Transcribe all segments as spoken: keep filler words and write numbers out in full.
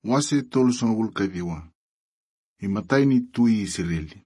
wase tolu sanga wulka diwa. Imataini tui Israeli.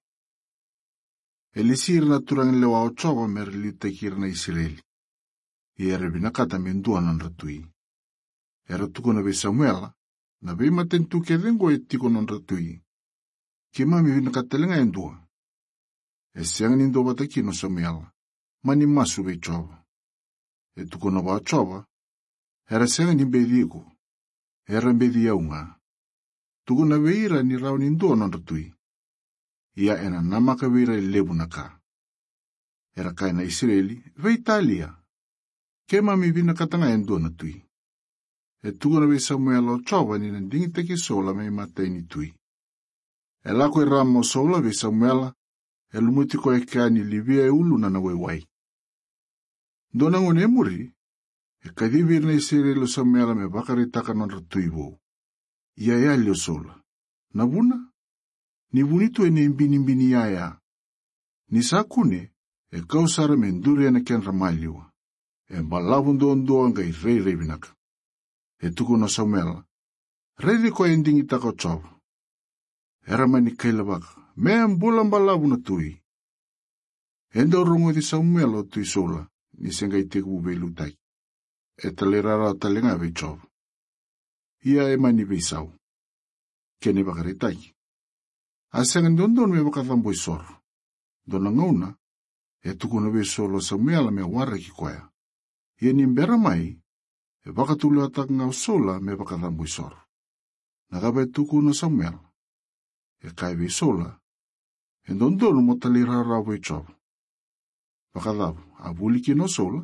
Elisir na turang lewa ochoba merli takir na Israeli. Iere binakata mendua nan ratui. Era tuko na be Samuela, na be matentu kedengo etiko nan ratui. Kima mi binakatelenga endua. Esiang nindo bataki no Samuela, mani masu be choba. Etuko na ba choba, era siang ni bedigo. Era bedia unga. Tuko na beira ni rao nindo nan ratui. Ia ena namaka beira lebu naka. Era kai na Israeli, ve Italia. Kema mi binakatanga endua na tui. E tuko na be Samuela o choba ni nandingi teki sola me matei ni tui. E lako e ramo sola be Samuela, e lumutiko e kani libia e ulu na na wewai. Dona ngone muri, e kadibir na Israeli o Samuela me bakari taka non ratui bo. Ia ia lio sola. Na buna? Ni bunito e ne mbini mbini ia ia. Ni sakune, e kausara me nduri na ken ramaliwa. E malavu ndo ndo anga i rei rei binaka. E tuku na Samuela, rei di ko endingi tako chobo. Era mani kaila baka, mea mbula mbalavu na tui. Enda rongo di Samuela o tui sola, ni senga i teku ube lutai. E talerara talenga ve chobo. Ia e mani ve isau. Kene baka retai. Asenga ndondon me baka thamboi soro. Dona ngauna, e tuku na ve solo Samuela me wara ki kwaya. Ia ni mbera mai, e baka tulu atak ngau sola me baka thamboi soro. Nagabe tuku na Samuela. E kai ve sola, e ndondon mo talirara ve chobo. Baka dhabu, abuli ki no sola.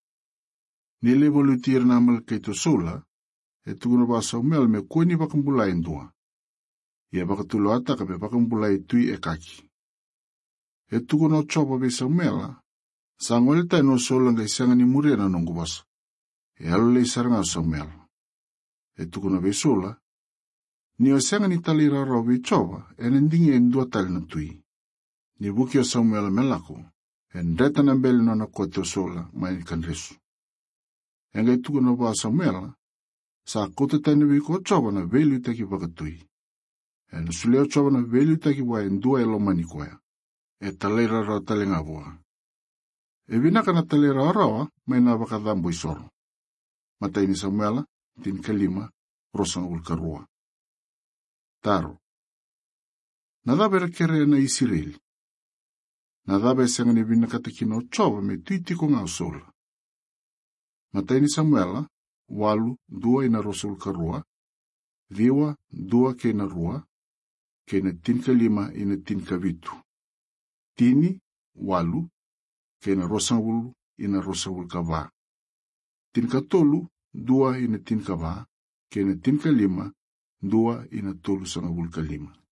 Nile volutir na amal kaito sola, e tuku na ba Samuela me kweni baka mbulai ndua. Ia baka tulu ataka me baka mbulai tui e kaki. E tuku na chobo ve Samuela, sangwele tai no sola nga isanga ni murena nongu basa. E alo le isaranga o Samuela. E tuku na ve sola, ni o isanga ni talirara ve choba, e nendingi e ndua tali na tui. Ni buki o Samuela me lako, e ndreta na mbele no na kote o sola, mai ni kanresu. E nga tuku na ba Samuela, sa kote tani viko o choba na velu itaki baka tui. E na sule o choba na velu itaki wa e ndua e loma ni koya. E talirara tali nga bua. E vinaka na talera arawa, mai na baka dhambo isoro. Matai ni Samuela, tin kalima, rosang ulkarua. Taro. Nadhabe rakere na Israeli. Nadhabe senga ni vinaka takina o choba me tuitiko ngau sola. Matai ni Samuela, walu, dua ina rosa ulkarua, viwa, dua ke na rua, ke na tin kalima ina tin kavitu. Tini, walu, kena rosa ulu ina rosa ul kava. Tinka tolu, dua ina tinka va, kena tinka lima, dua ina tolu sanga ul kalima.